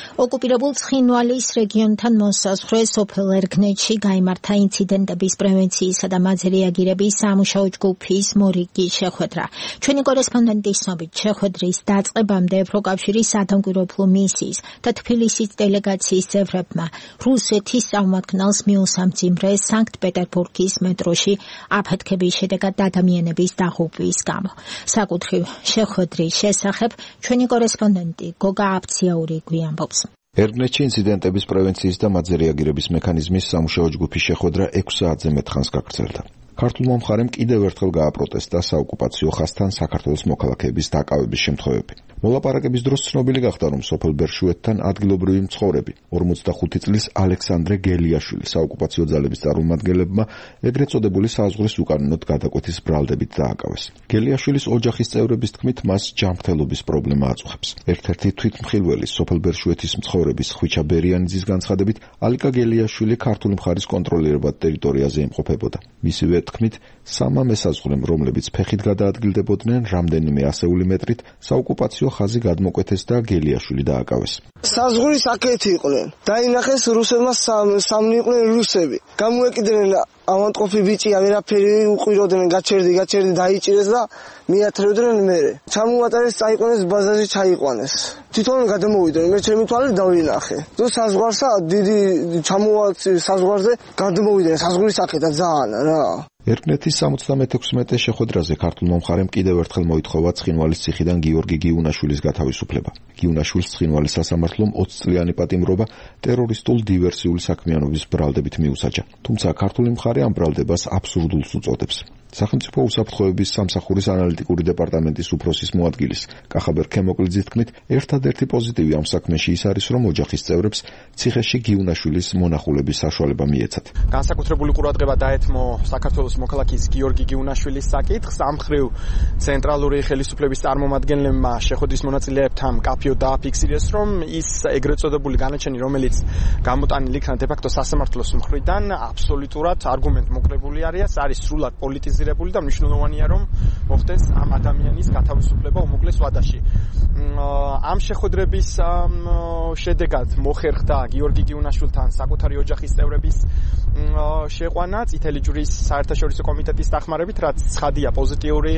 ოკუპირებულ ცხინვალის რეგიონთან მოსაზღვრე სოფელ ერგნეთში გაიმართა ინციდენტების პრევენციისა და მათზე რეაგირების სამუშაო ჯგუფის მორიგი შეხვედრა. ჩვენი კორესპონდენტის ცნობით შეხვედრის დაწყებამდე ევროკავშირის სადამკვირვებლო მისიის და თბილისის დელეგაციის წევრებმა რუსეთის წარმომადგენელს მიუსამძიმრეს სანქტ-პეტერბურგის მეტროში აფეთქების შედეგად ადამიანების დაღუპვის გამო. საკუთრივ შეხვედრის შესახებ ჩვენი კორესპონდენტი გოგა აბციაური გვიამბობს. ერგნეთში ინციდენტების პრევენციის და მათზე რეაგირების მექანიზმის სამუშაო ჯგუფის შეხვედრა 6 საათზე მეტ ხანს გაგრძელდა. ქართულმა მხარემ კიდევ ერთხელ გააპროტესტა საოკუპაციო ხაზთან საქართველოს მოქალაქეების დაკავების შემთხვევები. მოლაპარაკების დროს ცნობილი გახდა, რომ სოფელ ბერშუეთთან ადგილობრივი მცხოვრები 45 წლის ალექსანდრე გელიაშვილი საოკუპაციო ძალების წარმომადგენლებმა ეგრეთ წოდებული საზღვრის უკანონოდ გადაკვეთის ბრალდებით დააკავეს. გელიაშვილის ოჯახის წევრების თქმით, მას ჯანმრთელობის პრობლემა აწუხებს. ერთ-ერთი თვითმხილველი სოფელ ბერშუეთის მცხოვრების ხვიჩა ბერიანიძის განცხადებით, ალიკა გელიაშვილი ქართული მხარის კონტროლირებად ტერიტორიაზე იმყოფებოდა. მისივე თქმით, სამმა მესაზღვრემ, რომლებიც ფეხით გადაადგილდებოდნენ რამდენიმე ასეული მეტრით, საოკუპაციო ხაზი გადმოკვეთეს და გელიაშვილი დააკავეს. საზღვრის აქეთ იყვნენ. დაინახეს რუსებმა სამნი იყვნენ რუსები. გამოეკიდნენ ავანტყოფი ბიჭია, ვერაფერი უყიროდნენ, გაჩერდი დაიჭირეს და მიათრევდნენ მერე. ჩამოატარეს, წაიყვანეს ბაზარში ჩაიყვანეს. თვითონ გადამოვიდნენ, მე ჩემი თვალით დავინახე. თუ საზღვარსა დიდი საზღვარზე გადმოვიდნენ, საზღვრის აქეთა ძალიან რა. ერგნეთის 76-ე შეხვედრაზე ქართულმა მხარემ კიდევ ერთხელ მოითხოვა ცხინვალის ციხიდან გიორგი გიუნაშვილის გათავისუფლება. გიუნაშვილს ცხინვალის სასამართლომ 20 წლიანი პატიმრობა ტერორისტულ დივერსიული საქმიანობის ბრალდებით მიუსაჯა. თუმცა ქართული მხარე ამ ბრალდებას აბსურდულს უწოდებს. სახელმწიფო უსაფრთხოების სამსახურის ანალიტიკური დეპარტამენტის უფროსის მოადგილის კახაბერ ქემოკლიძის თქმით, ერთადერთი პოზიტივი ამ საქმეში ის არის, რომ ოჯახის წევრებს ციხეში გიუნაშვილის მონახულების საშუალება მიეცათ. განსაკუთრებული ყურადღება დაეთმო საქართველოს მოქალაქის გიორგი გიუნაშვილის საკითხს. ამ მხრივ ცენტრალური ხელისუფლების წარმომადგენლებმა შეხვედრის მონაწილეებთან მკაფიოდ დააფიქსირეს, რომ ის ეგრეთ წოდებული განაჩენი, რომელიც გამოტანილი იქნა დე-ფაქტო სასამართლოს მხრიდან, აბსოლუტურად არგუმენტმოკლებული არის სრულად პოლიტიზირებული და მნიშვნელოვანია, რომ მოხდეს ამ ადამიანის გათავისუფლება უმოკლეს ვადაში. ამ შეხვედრების შედეგად მოხერხდა გიორგი გიუნაშვილთან საკუთარი ოჯახის წევრების შეყვანა წითელი ჯვრის საერთაშორისო კომიტეტის დახმარებით, რაც ცხადია პოზიტიური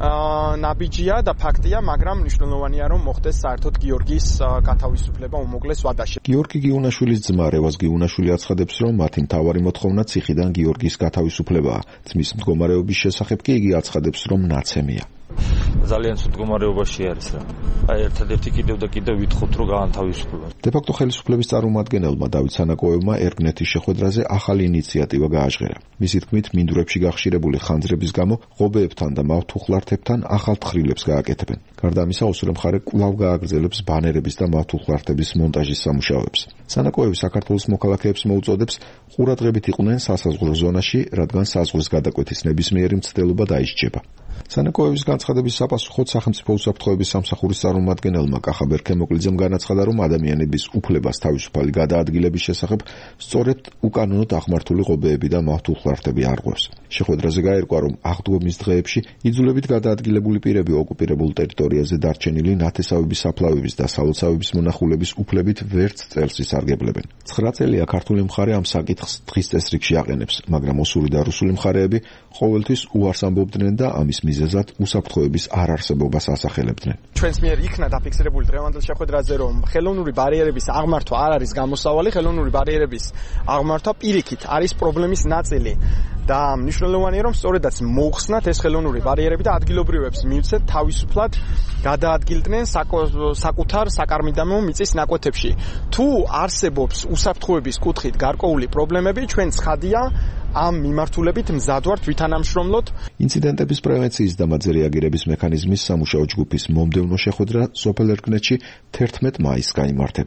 ნაბიჯია და ფაქტია, მაგრამ მნიშვნელოვანია, რომ მოხდეს საერთოდ გიორგის გათავისუფლება უმოკლეს ვადაში. გიორგი გიუნაშვილის ძმა რევაზ გიუნაშვილი აცხადებს, რომ მათი მთავარი მოთხოვნა ციხიდან გიორგის გათავისუფლებაა. ძმის მდგომარეობის შესახებ კი იგი აცხადებს, რომ ნაცემია. ძალიან ცუდ მდგომარეობაში არის რა. ერთადერთი კიდევ ვითხოვთ, რომ გაანთავისუფლება. დე-ფაქტო ხელისუფლების წარმომადგენელმა დავით სანაკოევმა ერგნეთის შეხვედრაზე ახალი ინიციატივა გააჟღერა. მისი თქმით, მინდვრებში გახშირებული ხანძრების გამო ღობეებთან და მავთუხლართებთან ახალ თხრილებს გააკეთებენ. გარდა ამისა, ოსურე მხარე კვლავ გააგრძელებს ბანერების და მავთუხლართების მონტაჟის სამუშაოებს. სანაკოევი საქართველოს მოქალაქეებს მოუწოდებს ყურადღებით იყვნენ სასაზღვრო ზონაში, რადგან საზღვრის გადაკვეთის ნებისმიერი მცდელობა დაისჯება. სანაკოევის განცხადების საპასუხოდ სახელმწიფო უსაფრთხოების სამსახურის წარმომადგენელმა კახაბერ ქემოკლიძემ განაცხადა, რომ ადამიანების უფლებას თავისუფალი გადაადგილების შესახებ სწორედ უკანონოდ აღმართული ღობეები და მავთუხლართები არღვევს. შეხვედრაზე გაერკვა, რომ აღდგომის დღეებში იძულებით გადაადგილებული პირები ოკუპირებულ ტერიტორიაზე დარჩენილი ნათესავების საფლავების და სალოცავების მონახულების უფლებით ვერც წელს ისარგებლებენ. 9 წელია ქართული მხარე ამ საკითხს დღის წესრიგში აყენებს, მაგრამ ოსური და რუსული მხარეები ყოველთვის უარს ამბობდნენ და ამის მიზეზად უსაფრთხოების არარსებობას ასახელებდნენ. ჩვენს მიერ იქნა დაფიქსირებული დღევანდელ შეხვედრაზე, რომ ხელოვნური ბარიერების აღმართვა არ არის გამოსავალი, ხელოვნური ბარიერების აღმართვა პირიქით არის პრობლემის ნაწილი. და მნიშვნელოვანია, რომ სწორედაც მოუხსნათ ეს ხელოვნური ბარიერები და ადგილობრივებს მივცეთ თავისუფლად გადაადგილდნენ საკუთარ საკარმიდამო მიწის ნაკვეთებში. თუ არსებობს უსაფრთხოების კუთხით გარკვეული პრობლემები, ჩვენ ცხადია ამ მიმართულებით მზად ვართ ვითანამშრომლოთ. ინციდენტების პრევენციის და მათზე რეაგირების მექანიზმის სამუშაო ჯგუფის მომდევნო შეხვედრა სოფელ ერგნეთში 11 მაისს გაიმართება.